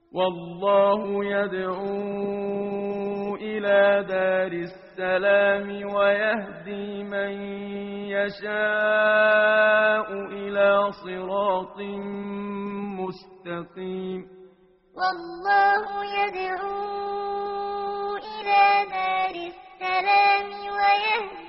والله يدعو إلى دار السلام ويهدي من يشاء إلى صراط مستقيم. والله يدعو إلى دار السلام ويهدي